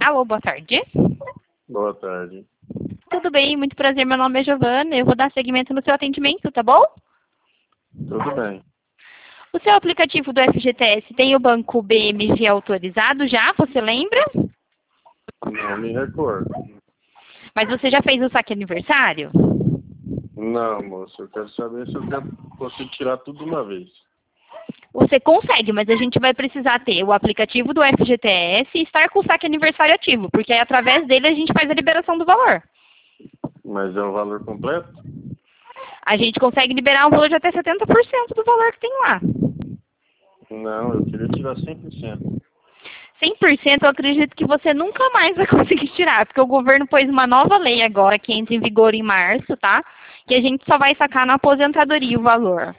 Alô, boa tarde. Boa tarde. Tudo bem, muito prazer, meu nome é Giovana, eu vou dar seguimento no seu atendimento, tá bom? Tudo bem. O seu aplicativo do FGTS tem o banco BMG autorizado já, você lembra? Não me recordo. Mas você já fez o saque aniversário? Não, moço. Eu quero saber se eu consigo tirar tudo de uma vez. Você consegue, mas a gente vai precisar ter o aplicativo do FGTS e estar com o saque aniversário ativo, porque aí através dele a gente faz a liberação do valor. Mas é o valor completo? A gente consegue liberar um valor de até 70% do valor que tem lá. Não, eu queria tirar 100%. 100% eu acredito que você nunca mais vai conseguir tirar, porque o governo pôs uma nova lei agora, que entra em vigor em março, tá? Que a gente só vai sacar na aposentadoria o valor.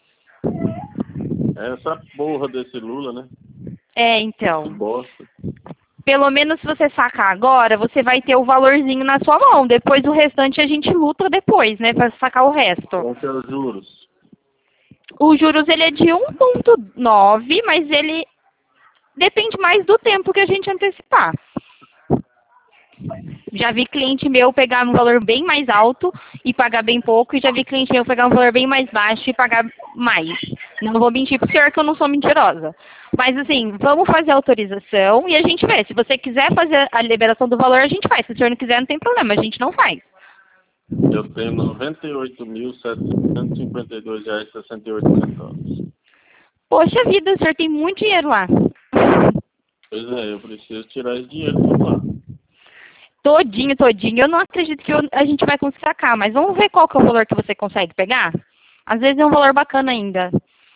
É essa porra desse Lula, né? É, Esse então. bosta. Pelo menos se você sacar agora, você vai ter o valorzinho na sua mão. Depois o restante a gente luta depois, né? Pra sacar o resto. Qual que é os juros? O juros ele é de 1,9, mas ele depende mais do tempo que a gente antecipar. Já vi cliente meu pegar um valor bem mais alto e pagar bem pouco, e já vi cliente meu pegar um valor bem mais baixo e pagar mais. Não vou mentir pro senhor que eu não sou mentirosa. Mas assim, vamos fazer a autorização e a gente vê. Se você quiser fazer a liberação do valor, a gente faz. Se o senhor não quiser, não tem problema, a gente não faz. Eu tenho R$ 98.752,68. Poxa vida, o senhor tem muito dinheiro lá. Pois é, eu preciso tirar esse dinheiro tudo lá. Todinho, todinho. Eu não acredito que a gente vai conseguir sacar, mas vamos ver qual que é o valor que você consegue pegar? Às vezes é um valor bacana ainda.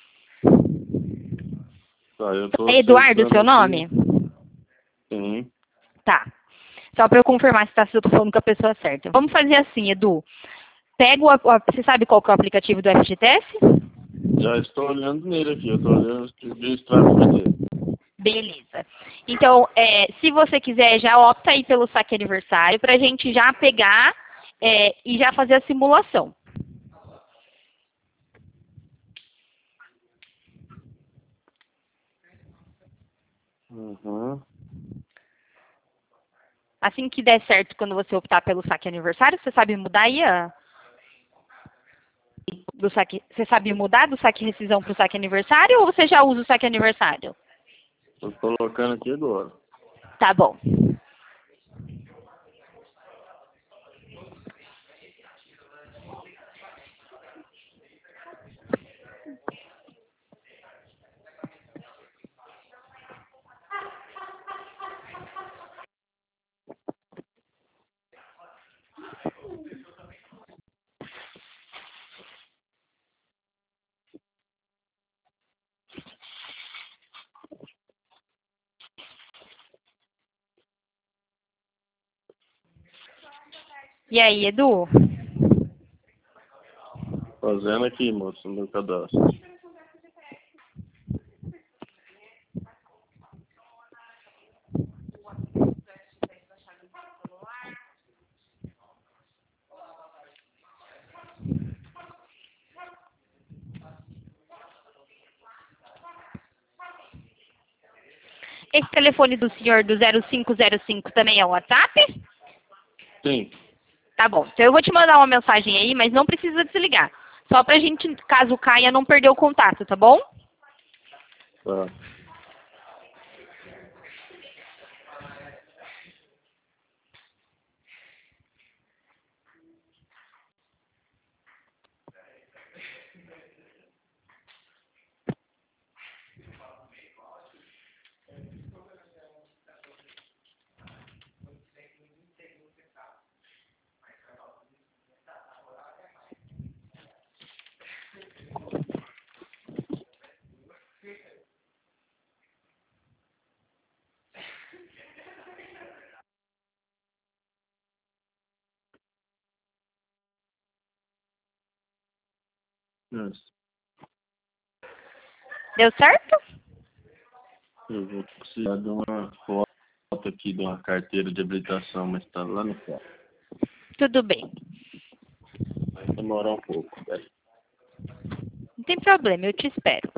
Tá, eu tô É Eduardo o acessando seu aqui. nome? Sim. Tá. Só para eu confirmar se eu tô falando com a pessoa certa. Vamos fazer assim, Edu. Pega você sabe qual que é o aplicativo do FGTS? Já estou olhando nele aqui. Eu estou olhando o extrato dele. Beleza. Então, se você quiser, já opta aí pelo saque aniversário para a gente já pegar e já fazer a simulação. Uhum. Assim que der certo, quando você optar pelo saque aniversário, você sabe mudar aí do saque, você sabe mudar do saque rescisão para o saque aniversário ou você já usa o saque aniversário? Estou colocando aqui agora. Tá bom. E aí, Edu? Fazendo aqui, moço, no cadastro. Esse telefone do senhor do 0505 também é o WhatsApp? Sim. Tá bom. Então eu vou te mandar uma mensagem aí, mas não precisa desligar. Só pra gente, caso caia, não perder o contato, tá bom? Tá. Isso. Deu certo? Eu vou precisar de uma foto aqui de uma carteira de habilitação, mas está lá no carro. Tudo bem. Vai demorar um pouco, velho. Não tem problema, eu te espero.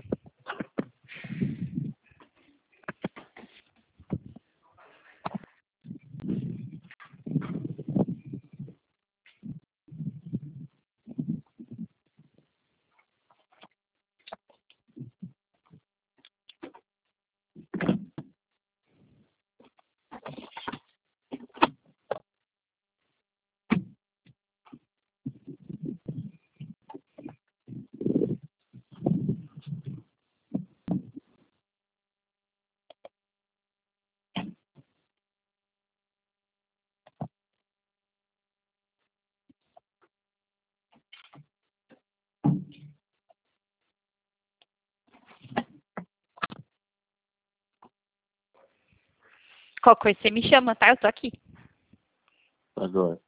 Qualquer coisa você me chama, tá? Eu tô aqui. Agora.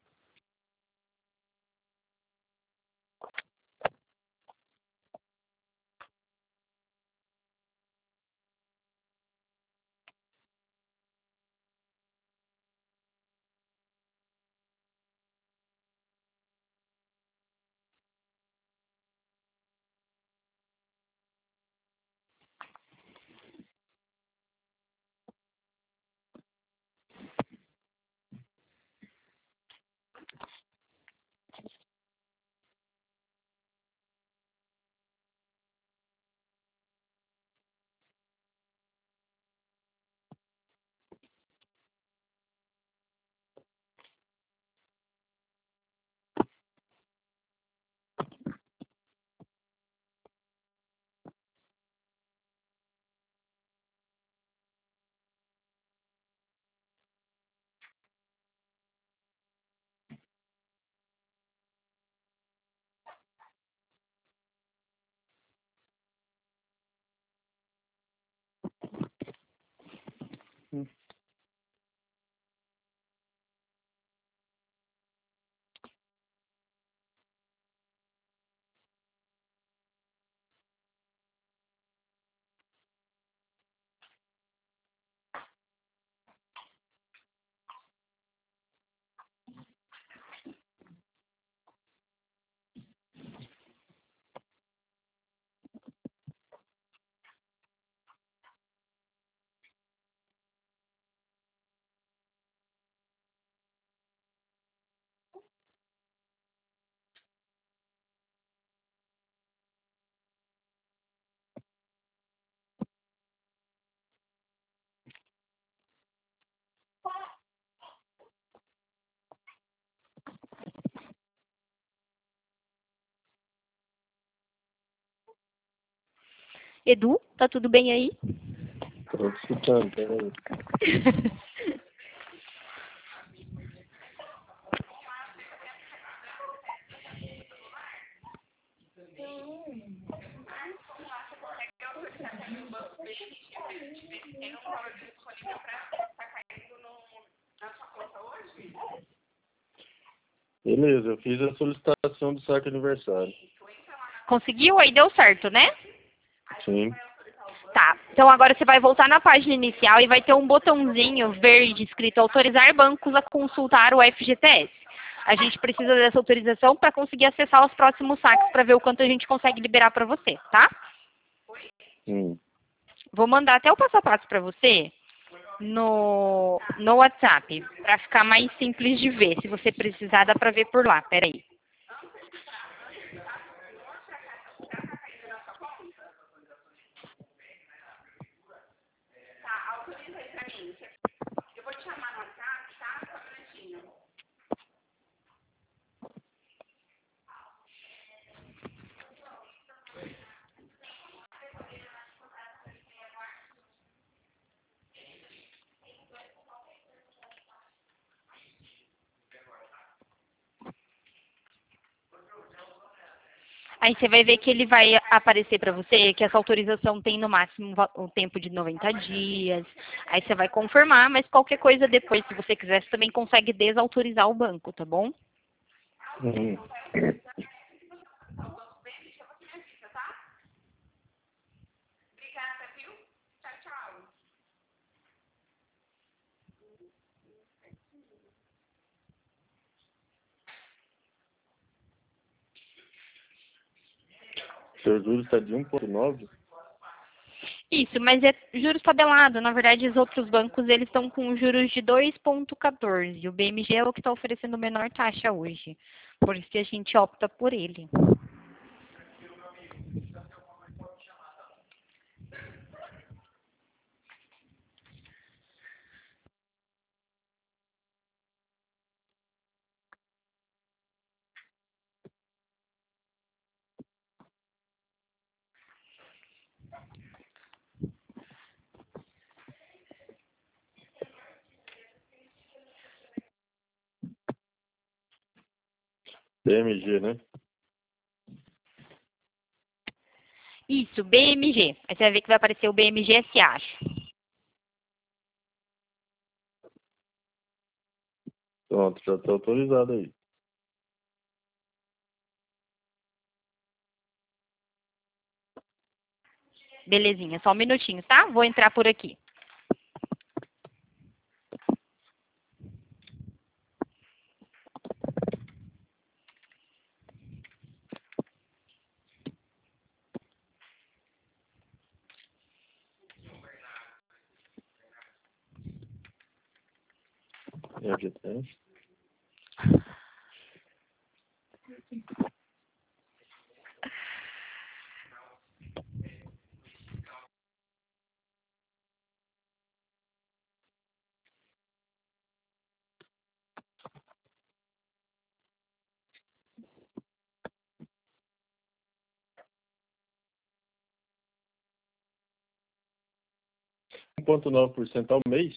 Edu, tá tudo bem aí? Tô escutando, peraí. Beleza, eu fiz a solicitação do saque aniversário. Conseguiu? Aí deu certo, né? Sim. Tá. Então agora você vai voltar na página inicial e vai ter um botãozinho verde escrito autorizar bancos a consultar o FGTS. A gente precisa dessa autorização para conseguir acessar os próximos saques para ver o quanto a gente consegue liberar para você, tá? Vou mandar até o passo a passo para você no WhatsApp, para ficar mais simples de ver. Se você precisar, dá para ver por lá. Peraí. Aí você vai ver que ele vai aparecer para você que essa autorização tem no máximo o tempo de 90 dias. Aí você vai confirmar, mas qualquer coisa depois, se você quiser, você também consegue desautorizar o banco, tá bom? Seu juros está de 1,9? Isso, mas é juros tabelado. Na verdade, os outros bancos eles estão com juros de 2,14. O BMG é o que está oferecendo menor taxa hoje. Por isso que a gente opta por ele. BMG, né? Isso, BMG. Aí você vai ver que vai aparecer o BMG SA. Pronto, já está autorizado aí. Belezinha, só um minutinho, tá? Vou entrar por aqui. É FGTS? Um 1,9% ao mês?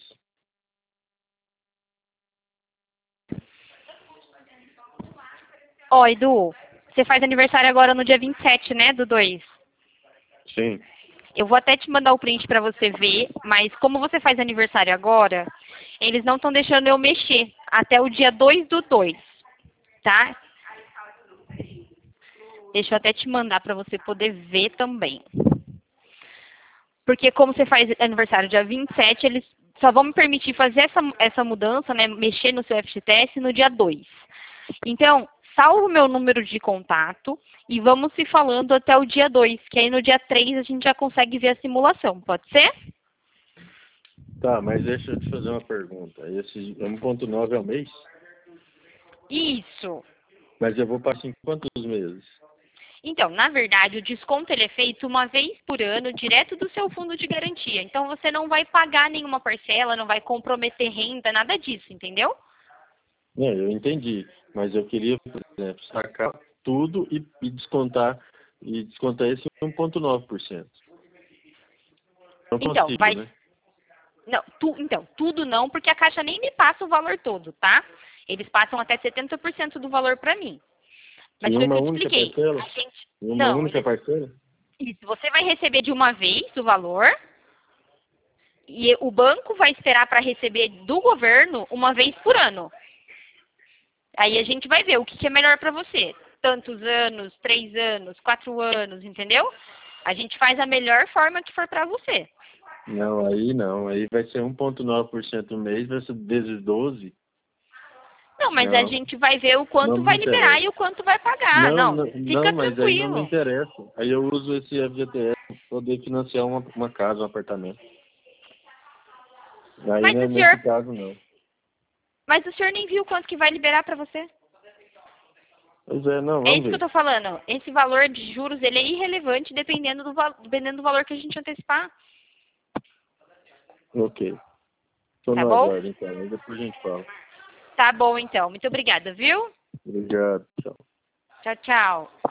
Ó, Edu, você faz aniversário agora no dia 27, né, do 2? Sim. Eu vou até te mandar o print pra você ver, mas como você faz aniversário agora, eles não estão deixando eu mexer até o dia 2 do 2, tá? Deixa eu até te mandar pra você poder ver também. Porque como você faz aniversário dia 27, eles só vão me permitir fazer essa mudança, né, mexer no seu FGTS no dia 2. Então, salva o meu número de contato e vamos se falando até o dia 2, que aí no dia 3 a gente já consegue ver a simulação, pode ser? Tá, mas deixa eu te fazer uma pergunta. Esse é 1,9 ao mês? Isso. Mas eu vou passar em quantos meses? Então, na verdade, o desconto ele é feito uma vez por ano, direto do seu fundo de garantia. Então, você não vai pagar nenhuma parcela, não vai comprometer renda, nada disso, entendeu? Não, eu entendi. Mas eu queria, por exemplo, sacar tudo e descontar esse 1,9%. Não Então, consigo, vai. né? Não, então, tudo não, porque a Caixa nem me passa o valor todo, tá? Eles passam até 70% do valor para mim. Mas Em foi o uma que eu te única expliquei. parcela? A gente. Em uma Não, única parcela? isso, você vai receber de uma vez o valor e o banco vai esperar para receber do governo uma vez por ano. Aí a gente vai ver o que é melhor para você. Tantos anos, 3 anos, 4 anos, entendeu? A gente faz a melhor forma que for para você. Não, aí não. Aí vai ser 1,9% no mês, vai ser vezes 12. Não, mas a Não, gente vai ver o não quanto me vai liberar interessa. e o quanto vai pagar. Não, Não, não, fica não, mas aí não me tranquilo. interessa. Aí eu uso esse FGTS para poder financiar uma casa, um apartamento. Aí Mas não é o nesse senhor, caso, não. mas o senhor nem viu quanto que vai liberar para você? Pois é, não, É vamos isso que eu ver. tô falando. Esse valor de juros, ele é irrelevante dependendo do valor que a gente antecipar. Ok. Estou Tá no bom? aguardo, então. Aí depois a gente fala. Tá bom, então. Muito obrigada, viu? Obrigado. Tchau. Tchau, tchau.